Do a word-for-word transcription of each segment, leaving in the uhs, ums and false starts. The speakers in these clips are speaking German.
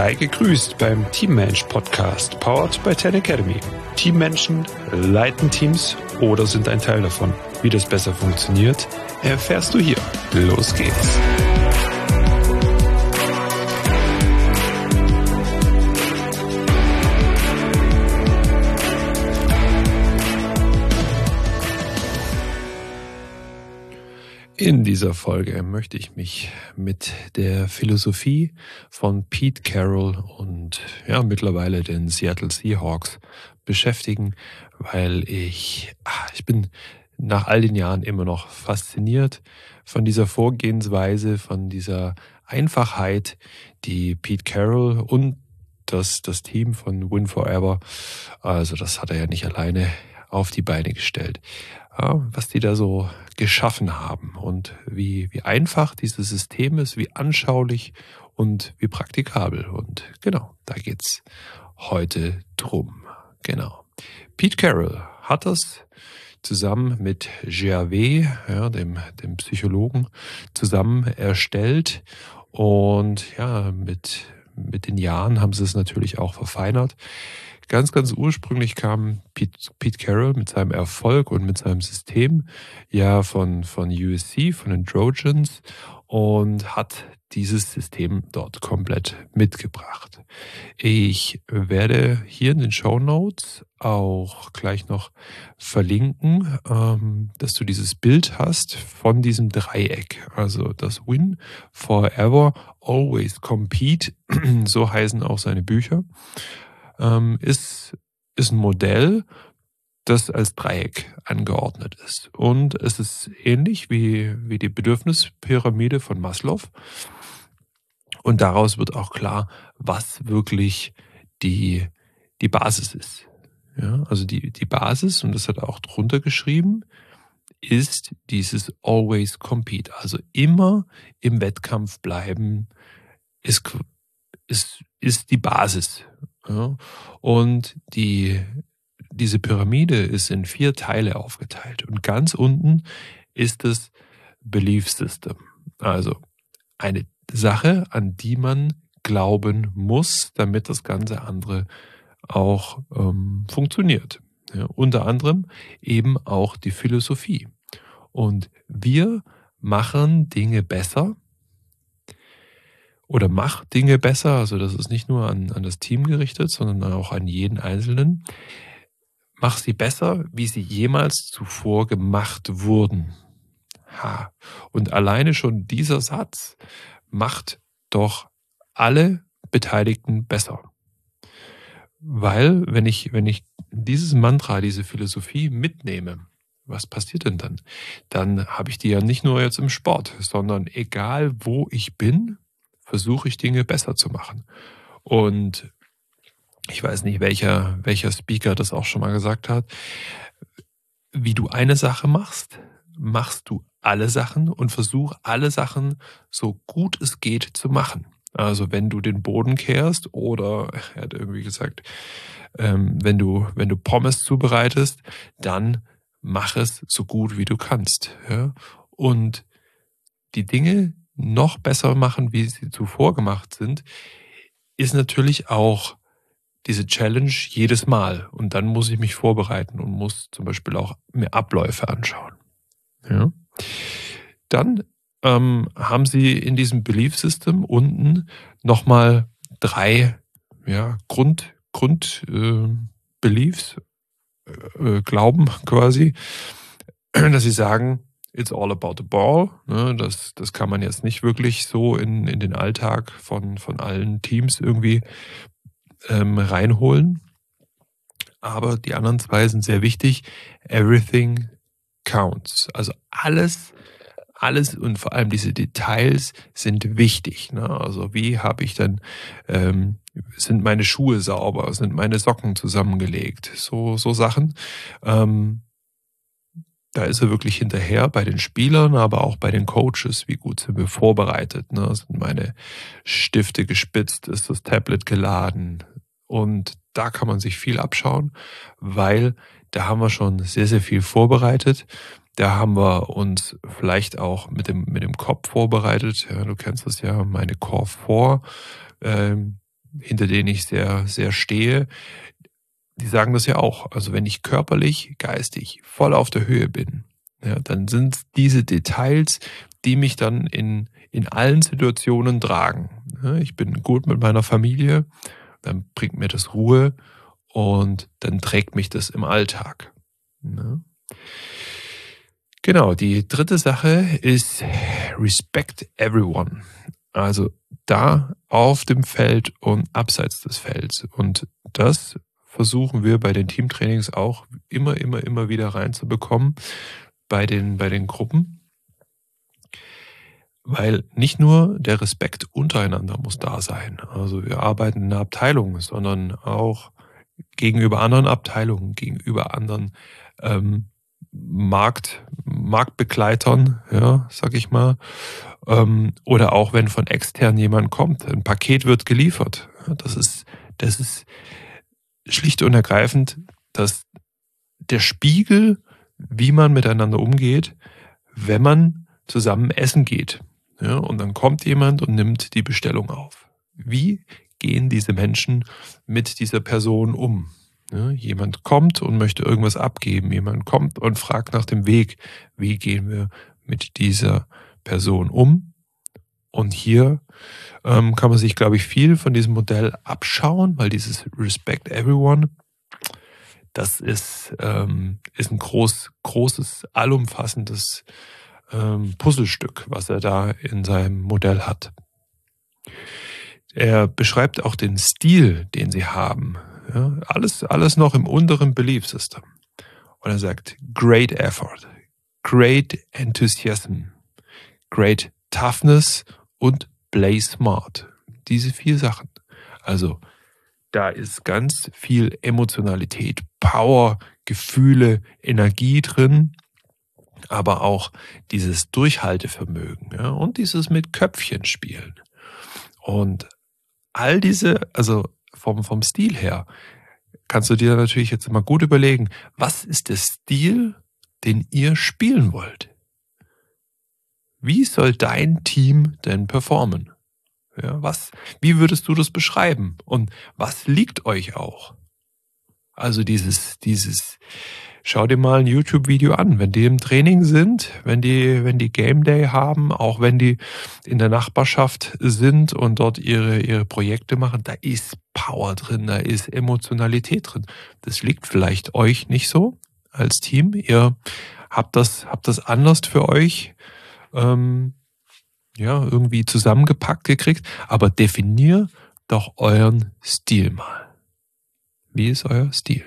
Sei gegrüßt beim Teammensch Podcast, powered by Ten Academy. Teammenschen leiten Teams oder sind ein Teil davon. Wie das besser funktioniert, erfährst du hier. Los geht's. In dieser Folge möchte ich mich mit der Philosophie von Pete Carroll und ja mittlerweile den Seattle Seahawks beschäftigen, weil ich, ich bin nach all den Jahren immer noch fasziniert von dieser Vorgehensweise, von dieser Einfachheit, die Pete Carroll und das, das Team von Win Forever, also das hat er ja nicht alleine auf die Beine gestellt, ja, was die da so geschaffen haben und wie, wie einfach dieses System ist, wie anschaulich und wie praktikabel. Und genau, da geht's heute drum. Genau. Pete Carroll hat das zusammen mit Gervais, ja, dem, dem Psychologen, zusammen erstellt. Und ja, mit, mit den Jahren haben sie es natürlich auch verfeinert. Ganz, ganz ursprünglich kam Pete, Pete Carroll mit seinem Erfolg und mit seinem System ja von, von U S C, von den Trojans, und hat dieses System dort komplett mitgebracht. Ich werde hier in den Shownotes auch gleich noch verlinken, ähm, dass du dieses Bild hast von diesem Dreieck. Also das Win Forever, Always Compete, so heißen auch seine Bücher. Ähm, ist, ist ein Modell, das als Dreieck angeordnet ist. Und es ist ähnlich wie, wie die Bedürfnispyramide von Maslow. Und daraus wird auch klar, was wirklich die, die Basis ist. Ja, also die, die Basis, und das hat er auch drunter geschrieben, ist dieses Always Compete. Also immer im Wettkampf bleiben, ist, ist, ist die Basis. Ja, und die, diese Pyramide ist in vier Teile aufgeteilt. Und ganz unten ist das Belief System. Also eine Sache, an die man glauben muss, damit das ganze andere auch ähm, funktioniert. Ja, unter anderem eben auch die Philosophie. Und wir machen Dinge besser, oder mach Dinge besser, also das ist nicht nur an, an das Team gerichtet, sondern auch an jeden Einzelnen. Mach sie besser, wie sie jemals zuvor gemacht wurden. Ha. Und alleine schon dieser Satz macht doch alle Beteiligten besser. Weil, wenn ich, wenn ich dieses Mantra, diese Philosophie mitnehme, was passiert denn dann? Dann habe ich die ja nicht nur jetzt im Sport, sondern egal wo ich bin, versuche ich Dinge besser zu machen. Und ich weiß nicht, welcher, welcher Speaker das auch schon mal gesagt hat. Wie du eine Sache machst, machst du alle Sachen und versuch alle Sachen so gut es geht zu machen. Also wenn du den Boden kehrst oder, er hat irgendwie gesagt, ähm, wenn du, wenn du Pommes zubereitest, dann mach es so gut wie du kannst. Ja? Und die Dinge noch besser machen, wie sie zuvor gemacht sind, ist natürlich auch diese Challenge jedes Mal. Und dann muss ich mich vorbereiten und muss zum Beispiel auch mir Abläufe anschauen. Ja. Dann ähm, haben sie in diesem Belief System unten nochmal drei ja, Grund, Grund äh, Beliefs, äh, Glauben quasi, dass sie sagen, it's all about the ball. Ne, das, das kann man jetzt nicht wirklich so in, in den Alltag von, von allen Teams irgendwie ähm, reinholen. Aber die anderen zwei sind sehr wichtig. Everything counts. Also alles, alles und vor allem diese Details sind wichtig. Ne? Also wie habe ich dann, ähm, sind meine Schuhe sauber, sind meine Socken zusammengelegt, so, so Sachen. Ähm, Da ist er wirklich hinterher bei den Spielern, aber auch bei den Coaches. Wie gut sind wir vorbereitet? Ne? Sind meine Stifte gespitzt? Ist das Tablet geladen? Und da kann man sich viel abschauen, weil da haben wir schon sehr, sehr viel vorbereitet. Da haben wir uns vielleicht auch mit dem, mit dem Kopf vorbereitet. Ja, du kennst das ja, meine Core vier. Ähm, hinter denen ich sehr, sehr stehe, die sagen das ja auch. Also wenn ich körperlich, geistig voll auf der Höhe bin, ja, dann sind diese Details, die mich dann in, in allen Situationen tragen. Ja, ich bin gut mit meiner Familie, dann bringt mir das Ruhe und dann trägt mich das im Alltag. Ja. Genau, die dritte Sache ist Respect everyone. Also da auf dem Feld und abseits des Felds. Und das versuchen wir bei den Teamtrainings auch immer, immer, immer wieder reinzubekommen bei den, bei den Gruppen. Weil nicht nur der Respekt untereinander muss da sein. Also wir arbeiten in einer Abteilung, sondern auch gegenüber anderen Abteilungen, gegenüber anderen ähm, Markt, Marktbegleitern, ja, sag ich mal. Ähm, oder auch wenn von extern jemand kommt, ein Paket wird geliefert. Das ist, das ist schlicht und ergreifend, dass der Spiegel, wie man miteinander umgeht, wenn man zusammen essen geht. Ja, und dann kommt jemand und nimmt die Bestellung auf. Wie gehen diese Menschen mit dieser Person um? Ja, jemand kommt und möchte irgendwas abgeben. Jemand kommt und fragt nach dem Weg. Wie gehen wir mit dieser Person um? Und hier ähm, kann man sich, glaube ich, viel von diesem Modell abschauen, weil dieses Respect Everyone, das ist, ähm, ist ein groß, großes, allumfassendes ähm, Puzzlestück, was er da in seinem Modell hat. Er beschreibt auch den Stil, den sie haben. Ja, alles, alles noch im unteren Belief System. Und er sagt, great effort, great enthusiasm, great toughness und play smart. Diese vier Sachen. Also da ist ganz viel Emotionalität, Power, Gefühle, Energie drin, aber auch dieses Durchhaltevermögen, ja, und dieses mit Köpfchen spielen. Und all diese, also vom, vom Stil her, kannst du dir natürlich jetzt mal gut überlegen, was ist der Stil, den ihr spielen wollt? Wie soll dein Team denn performen? Ja, was, wie würdest du das beschreiben? Und was liegt euch auch? Also dieses, dieses, schau dir mal ein YouTube-Video an, wenn die im Training sind, wenn die, wenn die Game Day haben, auch wenn die in der Nachbarschaft sind und dort ihre, ihre Projekte machen, da ist Power drin, da ist Emotionalität drin. Das liegt vielleicht euch nicht so als Team. Ihr habt das, habt das anders für euch, ähm, ja, irgendwie zusammengepackt gekriegt, aber definier doch euren Stil mal. Wie ist euer Stil?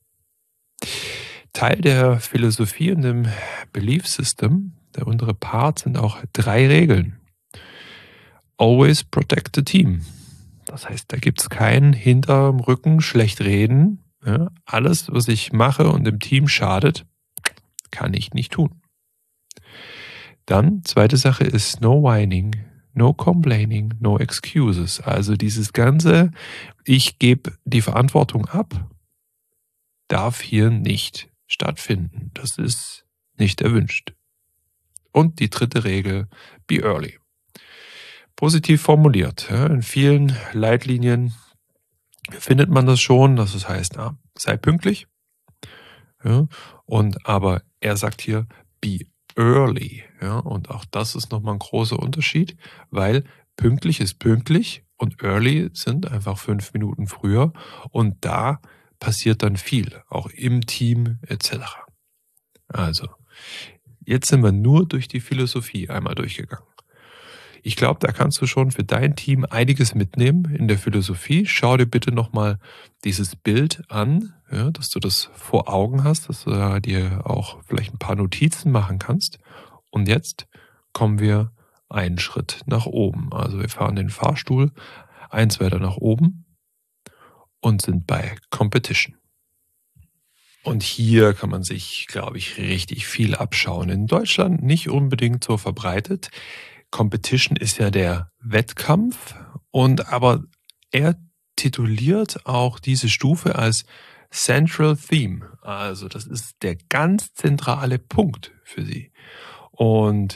Teil der Philosophie und dem Belief System, der untere Part, sind auch drei Regeln. Always protect the team. Das heißt, da gibt es kein hinterm Rücken schlecht reden. Ja, alles, was ich mache und dem Team schadet, kann ich nicht tun. Dann, zweite Sache ist no whining, no complaining, no excuses. Also dieses ganze, ich gebe die Verantwortung ab, darf hier nicht stattfinden. Das ist nicht erwünscht. Und die dritte Regel, be early. Positiv formuliert. Ja, in vielen Leitlinien findet man das schon, dass es heißt, na, sei pünktlich. Ja, und aber er sagt hier, be early. Ja, und auch das ist nochmal ein großer Unterschied, weil pünktlich ist pünktlich und early sind einfach fünf Minuten früher. Und da passiert dann viel, auch im Team et cetera. Also, jetzt sind wir nur durch die Philosophie einmal durchgegangen. Ich glaube, da kannst du schon für dein Team einiges mitnehmen in der Philosophie. Schau dir bitte nochmal dieses Bild an, ja, dass du das vor Augen hast, dass du da dir auch vielleicht ein paar Notizen machen kannst. Und jetzt kommen wir einen Schritt nach oben. Also wir fahren den Fahrstuhl eins weiter nach oben und sind bei Competition. Und hier kann man sich, glaube ich, richtig viel abschauen. In Deutschland nicht unbedingt so verbreitet. Competition ist ja der Wettkampf, und aber er tituliert auch diese Stufe als Central Theme. Also das ist der ganz zentrale Punkt für sie. Und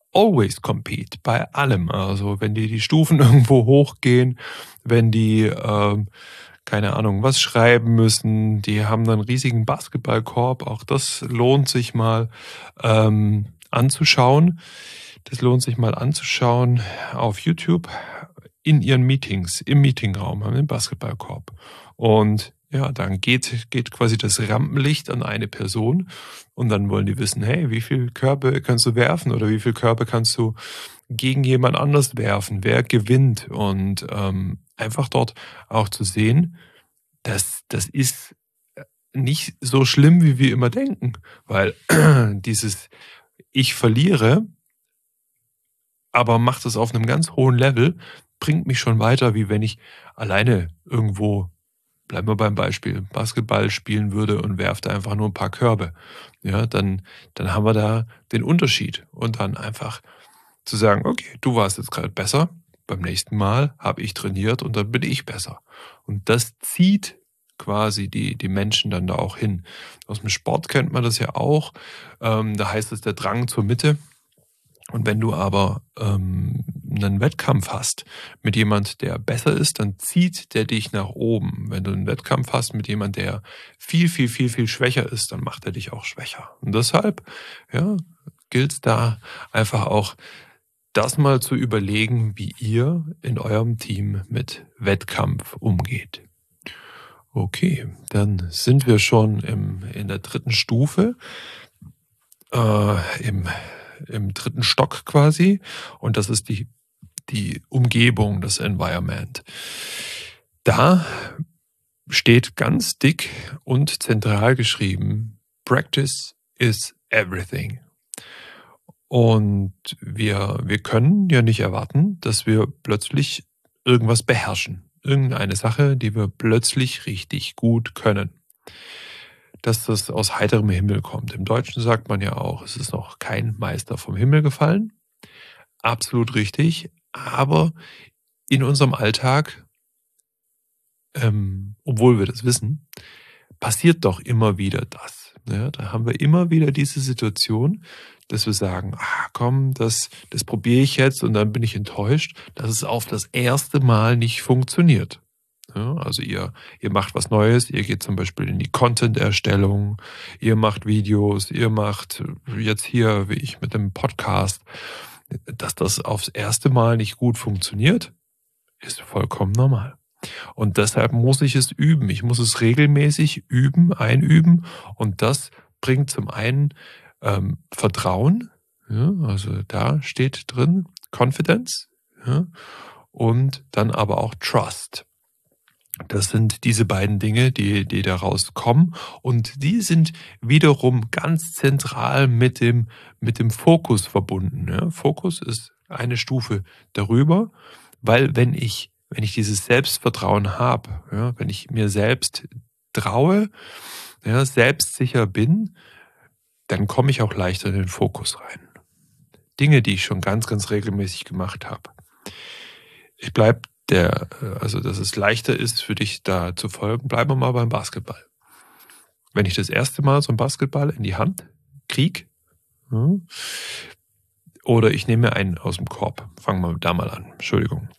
always compete bei allem. Also wenn die die Stufen irgendwo hochgehen, wenn die, ähm, keine Ahnung, was schreiben müssen, die haben dann einen riesigen Basketballkorb. Auch das lohnt sich mal ähm, anzuschauen. Das lohnt sich mal anzuschauen auf YouTube in ihren Meetings, im Meetingraum, haben den Basketballkorb. Und ja, dann geht, geht quasi das Rampenlicht an eine Person und dann wollen die wissen, hey, wie viele Körbe kannst du werfen oder wie viele Körbe kannst du gegen jemand anders werfen? Wer gewinnt? Und ähm, einfach dort auch zu sehen, dass das ist nicht so schlimm, wie wir immer denken, weil dieses Ich verliere, aber macht es auf einem ganz hohen Level, bringt mich schon weiter, wie wenn ich alleine irgendwo, bleiben wir beim Beispiel, Basketball spielen würde und werfe da einfach nur ein paar Körbe. Ja, dann, dann haben wir da den Unterschied. Und dann einfach zu sagen, okay, du warst jetzt gerade besser, beim nächsten Mal habe ich trainiert und dann bin ich besser. Und das zieht quasi die, die Menschen dann da auch hin. Aus dem Sport kennt man das ja auch. Ähm, da heißt es der Drang zur Mitte. Und wenn du aber ähm, einen Wettkampf hast mit jemand, der besser ist, dann zieht der dich nach oben. Wenn du einen Wettkampf hast mit jemand, der viel, viel, viel, viel schwächer ist, dann macht er dich auch schwächer. Und deshalb, ja, gilt es da einfach auch, das mal zu überlegen, wie ihr in eurem Team mit Wettkampf umgeht. Okay, dann sind wir schon im, in der dritten Stufe, äh, im im dritten Stock quasi, und das ist die, die Umgebung, das Environment. Da steht ganz dick und zentral geschrieben, Practice is everything. Und wir, wir können ja nicht erwarten, dass wir plötzlich irgendwas beherrschen. Irgendeine Sache, die wir plötzlich richtig gut können. Dass das aus heiterem Himmel kommt. Im Deutschen sagt man ja auch, es ist noch kein Meister vom Himmel gefallen. Absolut richtig. Aber in unserem Alltag, ähm, obwohl wir das wissen, passiert doch immer wieder das. Ja, da haben wir immer wieder diese Situation, dass wir sagen, ah, komm, das, das probiere ich jetzt und dann bin ich enttäuscht, dass es auf das erste Mal nicht funktioniert. Ja, also ihr, ihr macht was Neues, ihr geht zum Beispiel in die Content-Erstellung, ihr macht Videos, ihr macht jetzt hier, wie ich mit dem Podcast, dass das aufs erste Mal nicht gut funktioniert, ist vollkommen normal. Und deshalb muss ich es üben. Ich muss es regelmäßig üben, einüben. Und das bringt zum einen ähm, Vertrauen, ja, also da steht drin Confidence, ja, und dann aber auch Trust. Das sind diese beiden Dinge, die, die daraus kommen. Und die sind wiederum ganz zentral mit dem, mit dem Fokus verbunden. Ja. Fokus ist eine Stufe darüber, weil wenn ich, wenn ich dieses Selbstvertrauen habe, ja, wenn ich mir selbst traue, ja, selbstsicher bin, dann komme ich auch leichter in den Fokus rein. Dinge, die ich schon ganz, ganz regelmäßig gemacht habe. Ich bleibe der, also dass es leichter ist für dich da zu folgen, bleiben wir mal beim Basketball. Wenn ich das erste Mal so einen Basketball in die Hand kriege, ja, oder ich nehme einen aus dem Korb, fangen wir da mal an, Entschuldigung.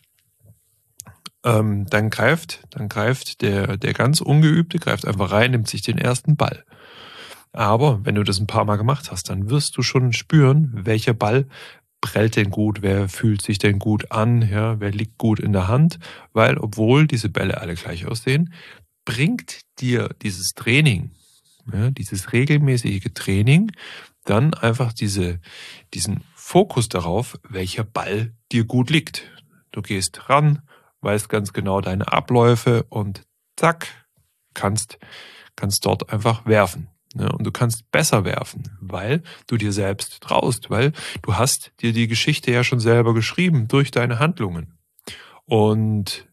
Ähm, dann greift, dann greift der, der ganz Ungeübte, greift einfach rein, nimmt sich den ersten Ball. Aber wenn du das ein paar Mal gemacht hast, dann wirst du schon spüren, welcher Ball prellt denn gut, wer fühlt sich denn gut an, ja, wer liegt gut in der Hand, weil obwohl diese Bälle alle gleich aussehen, bringt dir dieses Training, ja, dieses regelmäßige Training, dann einfach diese, diesen Fokus darauf, welcher Ball dir gut liegt. Du gehst ran, weißt ganz genau deine Abläufe und zack, kannst, kannst dort einfach werfen. Ja, und du kannst besser werfen, weil du dir selbst traust, weil du hast dir die Geschichte ja schon selber geschrieben durch deine Handlungen. Und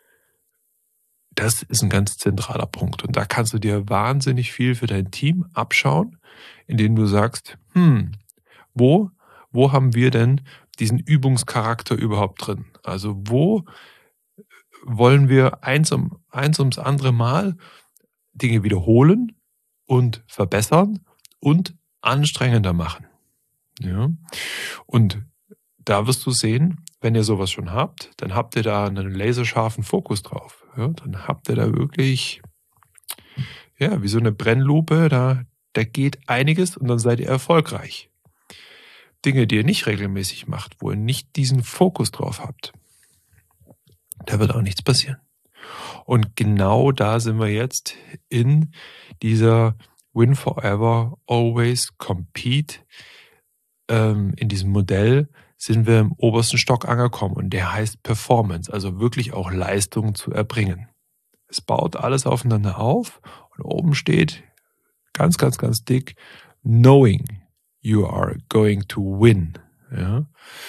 das ist ein ganz zentraler Punkt. Und da kannst du dir wahnsinnig viel für dein Team abschauen, indem du sagst, hm, wo, wo haben wir denn diesen Übungscharakter überhaupt drin? Also wo wollen wir eins, um, eins ums andere Mal Dinge wiederholen und verbessern und anstrengender machen. Ja? Und da wirst du sehen, wenn ihr sowas schon habt, dann habt ihr da einen laserscharfen Fokus drauf. Ja, dann habt ihr da wirklich, ja, wie so eine Brennlupe, da, da geht einiges und dann seid ihr erfolgreich. Dinge, die ihr nicht regelmäßig macht, wo ihr nicht diesen Fokus drauf habt, da wird auch nichts passieren. Und genau da sind wir jetzt in dieser Win Forever, Always Compete. Ähm, in diesem Modell sind wir im obersten Stock angekommen und der heißt Performance, also wirklich auch Leistung zu erbringen. Es baut alles aufeinander auf und oben steht ganz, ganz, ganz dick Knowing you are going to win. Ja?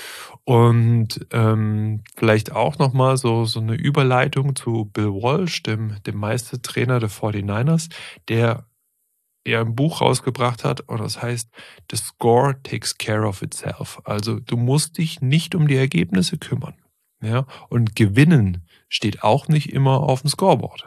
Und ähm, vielleicht auch nochmal so, so eine Überleitung zu Bill Walsh, dem, dem Meistertrainer der forty-niners, der ja ein Buch rausgebracht hat und das heißt The Score Takes Care of Itself. Also du musst dich nicht um die Ergebnisse kümmern. Ja? Und gewinnen steht auch nicht immer auf dem Scoreboard.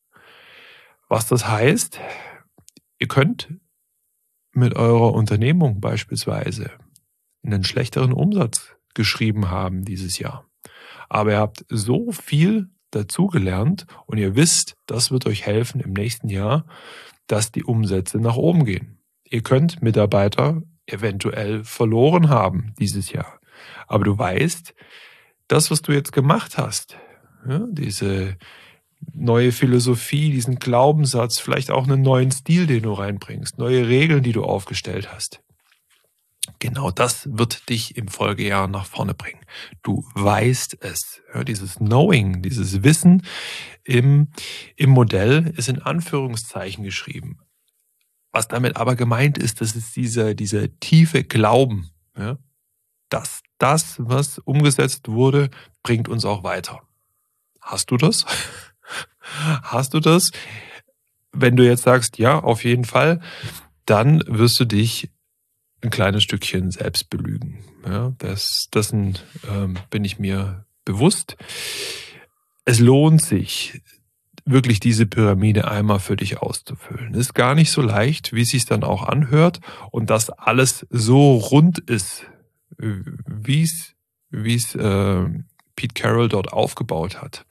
Was das heißt, ihr könnt mit eurer Unternehmung beispielsweise einen schlechteren Umsatz geschrieben haben dieses Jahr. Aber ihr habt so viel dazugelernt und ihr wisst, das wird euch helfen im nächsten Jahr, dass die Umsätze nach oben gehen. Ihr könnt Mitarbeiter eventuell verloren haben dieses Jahr. Aber du weißt, das, was du jetzt gemacht hast, ja, diese neue Philosophie, diesen Glaubenssatz, vielleicht auch einen neuen Stil, den du reinbringst, neue Regeln, die du aufgestellt hast. Genau das wird dich im Folgejahr nach vorne bringen. Du weißt es. Ja, dieses Knowing, dieses Wissen im, im Modell ist in Anführungszeichen geschrieben. Was damit aber gemeint ist, das ist dieser, dieser tiefe Glauben, ja, dass das, was umgesetzt wurde, bringt uns auch weiter. Hast du das? Hast du das? Wenn du jetzt sagst, ja, auf jeden Fall, dann wirst du dich ein kleines Stückchen selbst belügen. Ja, das, dessen ähm, bin ich mir bewusst. Es lohnt sich, wirklich diese Pyramide einmal für dich auszufüllen. Ist gar nicht so leicht, wie es sich dann auch anhört und dass alles so rund ist, wie es, wie es äh, Pete Carroll dort aufgebaut hat.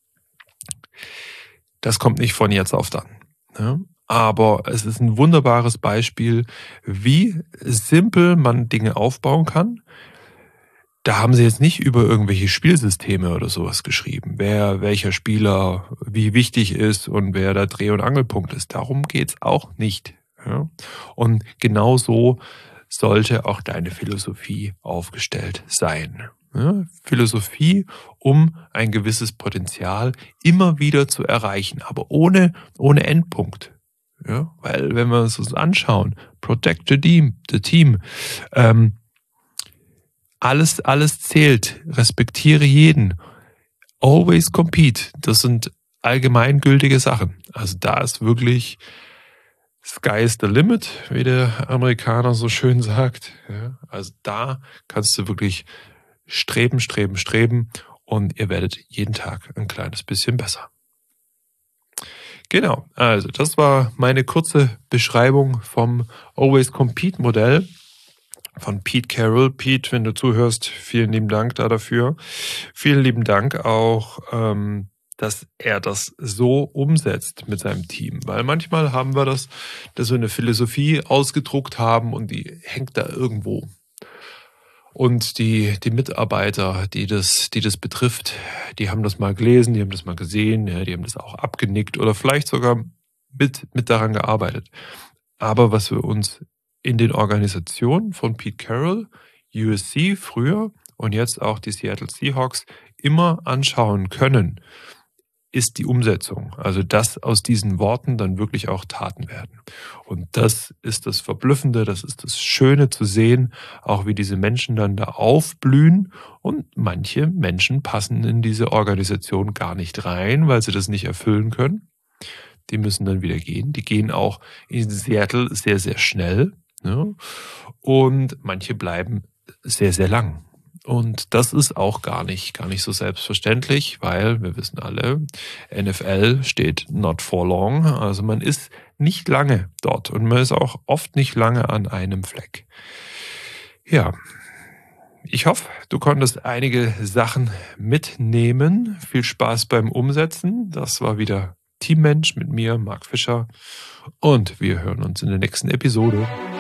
Das kommt nicht von jetzt auf dann. Ja? Aber es ist ein wunderbares Beispiel, wie simpel man Dinge aufbauen kann. Da haben sie jetzt nicht über irgendwelche Spielsysteme oder sowas geschrieben, wer welcher Spieler wie wichtig ist und wer der Dreh- und Angelpunkt ist. Darum geht's auch nicht. Ja? Und genau so sollte auch deine Philosophie aufgestellt sein. Ja? Philosophie, um ein gewisses Potenzial immer wieder zu erreichen, aber ohne, ohne Endpunkt. Ja, weil wenn wir uns das anschauen, protect the team, the team, ähm, alles, alles zählt, respektiere jeden, always compete, das sind allgemeingültige Sachen. Also da ist wirklich sky is the limit, wie der Amerikaner so schön sagt. Ja, also da kannst du wirklich streben, streben, streben und ihr werdet jeden Tag ein kleines bisschen besser. Genau, also das war meine kurze Beschreibung vom Always Compete Modell von Pete Carroll. Pete, wenn du zuhörst, vielen lieben Dank da dafür. Vielen lieben Dank auch, ähm, dass er das so umsetzt mit seinem Team. Weil manchmal haben wir das, dass wir eine Philosophie ausgedruckt haben und die hängt da irgendwo. Und die, die Mitarbeiter, die das, die das betrifft, die haben das mal gelesen, die haben das mal gesehen, ja, die haben das auch abgenickt oder vielleicht sogar mit, mit daran gearbeitet. Aber was wir uns in den Organisationen von Pete Carroll, U S C früher und jetzt auch die Seattle Seahawks immer anschauen können, ist die Umsetzung. Also dass aus diesen Worten dann wirklich auch Taten werden. Und das ist das Verblüffende, das ist das Schöne zu sehen, auch wie diese Menschen dann da aufblühen. Und manche Menschen passen in diese Organisation gar nicht rein, weil sie das nicht erfüllen können. Die müssen dann wieder gehen. Die gehen auch in Seattle sehr, sehr schnell. Ja? Und manche bleiben sehr, sehr lang. Und das ist auch gar nicht, gar nicht so selbstverständlich, weil wir wissen alle, N F L steht not for long. Also man ist nicht lange dort und man ist auch oft nicht lange an einem Fleck. Ja, ich hoffe, du konntest einige Sachen mitnehmen. Viel Spaß beim Umsetzen. Das war wieder Teammensch mit mir, Marc Fischer. Und wir hören uns in der nächsten Episode.